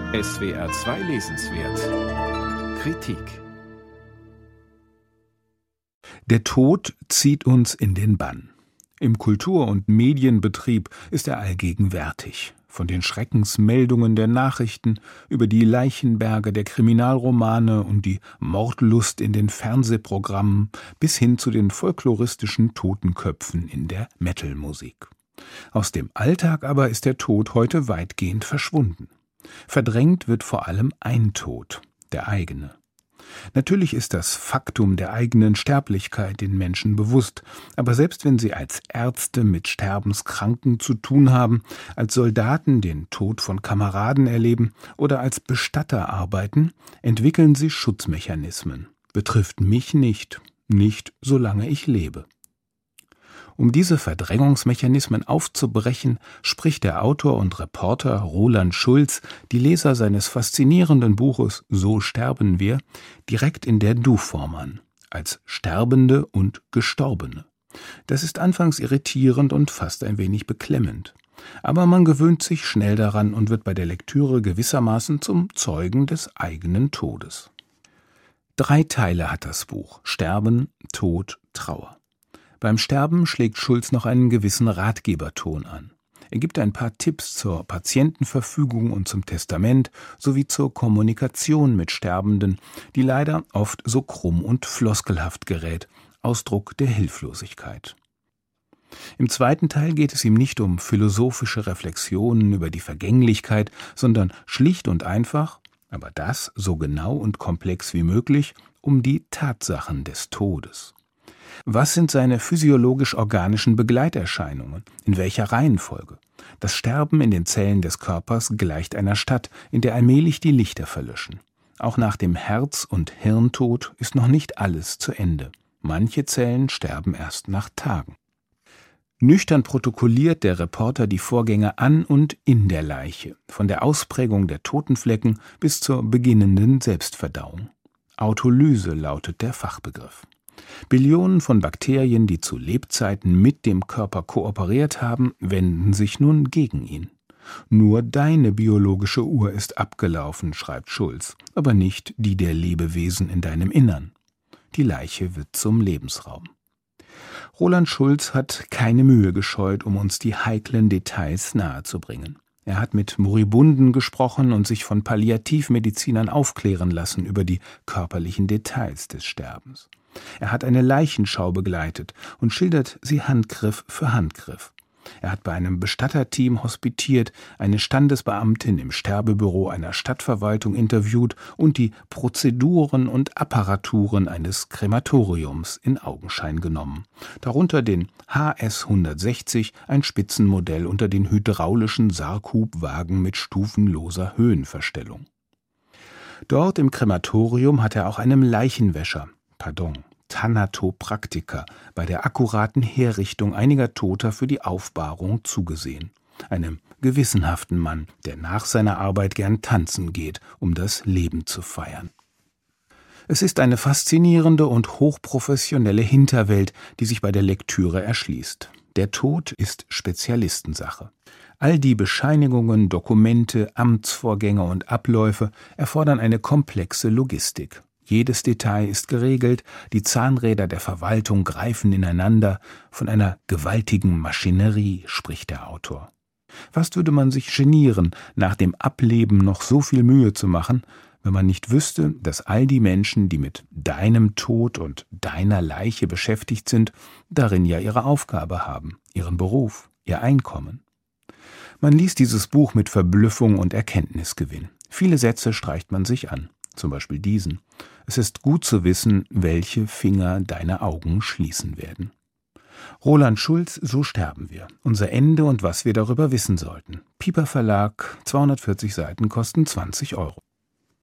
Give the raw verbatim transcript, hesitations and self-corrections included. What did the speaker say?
S W R zwei Lesenswert Kritik. Der Tod zieht uns in den Bann. Im Kultur- und Medienbetrieb ist er allgegenwärtig. Von den Schreckensmeldungen der Nachrichten über die Leichenberge der Kriminalromane und die Mordlust in den Fernsehprogrammen bis hin zu den folkloristischen Totenköpfen in der Metal-Musik. Aus dem Alltag aber ist der Tod heute weitgehend verschwunden. Verdrängt wird vor allem ein Tod, der eigene. Natürlich ist das Faktum der eigenen Sterblichkeit den Menschen bewusst, aber selbst wenn sie als Ärzte mit Sterbenskranken zu tun haben, als Soldaten den Tod von Kameraden erleben oder als Bestatter arbeiten, entwickeln sie Schutzmechanismen. Betrifft mich nicht, nicht solange ich lebe. Um diese Verdrängungsmechanismen aufzubrechen, spricht der Autor und Reporter Roland Schulz die Leser seines faszinierenden Buches »So sterben wir« direkt in der Du-Form an, als Sterbende und Gestorbene. Das ist anfangs irritierend und fast ein wenig beklemmend. Aber man gewöhnt sich schnell daran und wird bei der Lektüre gewissermaßen zum Zeugen des eigenen Todes. Drei Teile hat das Buch: Sterben, Tod, Trauer. Beim Sterben schlägt Schulz noch einen gewissen Ratgeberton an. Er gibt ein paar Tipps zur Patientenverfügung und zum Testament sowie zur Kommunikation mit Sterbenden, die leider oft so krumm und floskelhaft gerät, Ausdruck der Hilflosigkeit. Im zweiten Teil geht es ihm nicht um philosophische Reflexionen über die Vergänglichkeit, sondern schlicht und einfach, aber das so genau und komplex wie möglich, um die Tatsachen des Todes. Was sind seine physiologisch-organischen Begleiterscheinungen? In welcher Reihenfolge? Das Sterben in den Zellen des Körpers gleicht einer Stadt, in der allmählich die Lichter verlöschen. Auch nach dem Herz- und Hirntod ist noch nicht alles zu Ende. Manche Zellen sterben erst nach Tagen. Nüchtern protokolliert der Reporter die Vorgänge an und in der Leiche, von der Ausprägung der Totenflecken bis zur beginnenden Selbstverdauung. Autolyse lautet der Fachbegriff. Billionen von Bakterien, die zu Lebzeiten mit dem Körper kooperiert haben, wenden sich nun gegen ihn. Nur deine biologische Uhr ist abgelaufen, schreibt Schulz, aber nicht die der Lebewesen in deinem Innern. Die Leiche wird zum Lebensraum. Roland Schulz hat keine Mühe gescheut, um uns die heiklen Details nahezubringen. Er hat mit Moribunden gesprochen und sich von Palliativmedizinern aufklären lassen über die körperlichen Details des Sterbens. Er hat eine Leichenschau begleitet und schildert sie Handgriff für Handgriff. Er hat bei einem Bestatterteam hospitiert, eine Standesbeamtin im Sterbebüro einer Stadtverwaltung interviewt und die Prozeduren und Apparaturen eines Krematoriums in Augenschein genommen. Darunter den H S hundertsechzig, ein Spitzenmodell unter den hydraulischen Sarghubwagen mit stufenloser Höhenverstellung. Dort im Krematorium hat er auch einem Leichenwäscher, pardon, Thanatopraktiker, bei der akkuraten Herrichtung einiger Toter für die Aufbahrung zugesehen. Einem gewissenhaften Mann, der nach seiner Arbeit gern tanzen geht, um das Leben zu feiern. Es ist eine faszinierende und hochprofessionelle Hinterwelt, die sich bei der Lektüre erschließt. Der Tod ist Spezialistensache. All die Bescheinigungen, Dokumente, Amtsvorgänge und Abläufe erfordern eine komplexe Logistik. Jedes Detail ist geregelt, die Zahnräder der Verwaltung greifen ineinander, von einer gewaltigen Maschinerie spricht der Autor. Fast würde man sich genieren, nach dem Ableben noch so viel Mühe zu machen, wenn man nicht wüsste, dass all die Menschen, die mit deinem Tod und deiner Leiche beschäftigt sind, darin ja ihre Aufgabe haben, ihren Beruf, ihr Einkommen. Man liest dieses Buch mit Verblüffung und Erkenntnisgewinn. Viele Sätze streicht man sich an, zum Beispiel diesen: Es ist gut zu wissen, welche Finger deine Augen schließen werden. Roland Schulz, So sterben wir. Unser Ende und was wir darüber wissen sollten. Piper Verlag, zweihundertvierzig Seiten, kosten zwanzig Euro.